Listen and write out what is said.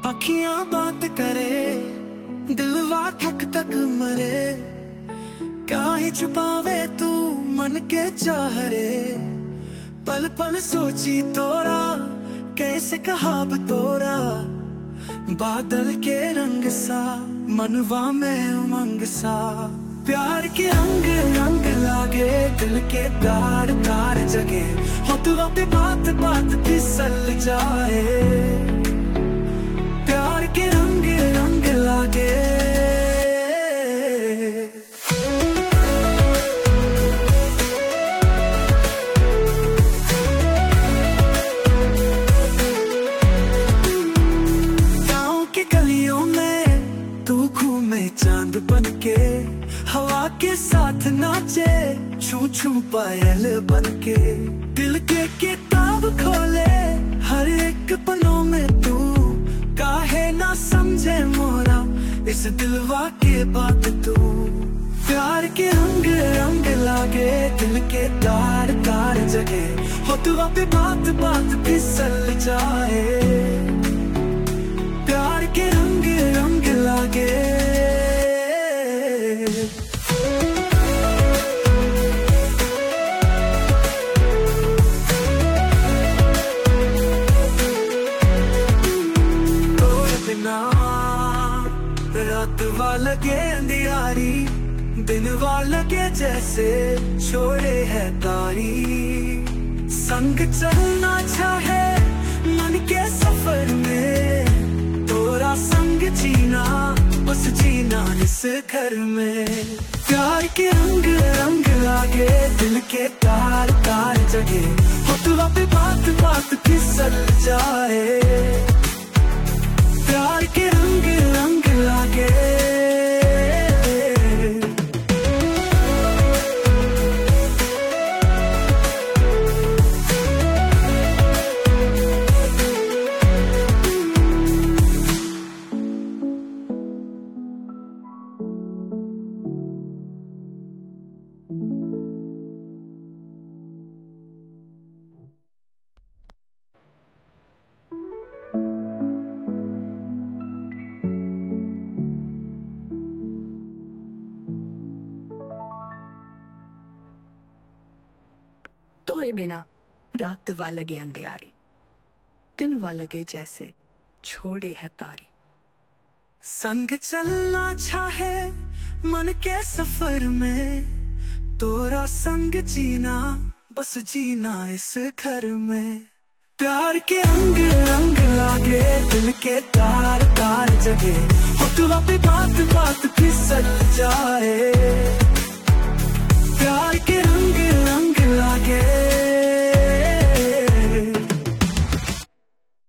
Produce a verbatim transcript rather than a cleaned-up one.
अखियां बात करे, दिलवा थक तक मरे। काहे छुपावे तू मन के चाह रे। पल पल सोची तोरा, कैसे कहा बतोरा। बादल के रंग सा, मनवा में उमंग सा। प्यार के रंग रंग लागे, दिल के तार तार जगे। होठों पे बात बात फिसल जाए। प्यार के रंग रंग लागे। गाँव की गलियों में तू घूमे चांद बनके। हवा के साथ नाचे, छू छू पायल बनके। दिल के किताब खोले, हर एक पन्नों में तू। काहे ना समझे मोरा, इस दिलवा के बात तू। प्यार के रंग रंग लागे, दिल के तार तार जगे। होठों पे बात बात फिसल जाए। प्यार के रंग रंग लागे। रात वाला लगे अंधियारी, दिन वाला लगे जैसे छोड़े है तारी। संग चलना चाहे मन के सफर में। तोरा संग जीना, बस जीना इस घर में। प्यार के रंग रंग लागे, दिल के तार तार जगे। होठों पे बात बात फिसल जाए। प्यार के रंग रंग लागे। तोरे बिना रात वाला लगे अंधियारी, दिन वाला लगे जैसे छोड़े है तारी। संग चलना चाहे मन के सफर में। तोरा संग जीना, बस जीना इस घर में। प्यार के रंग रंग लागे, दिल के तार तार जगे। होठों पे बात बात फिसल जाए।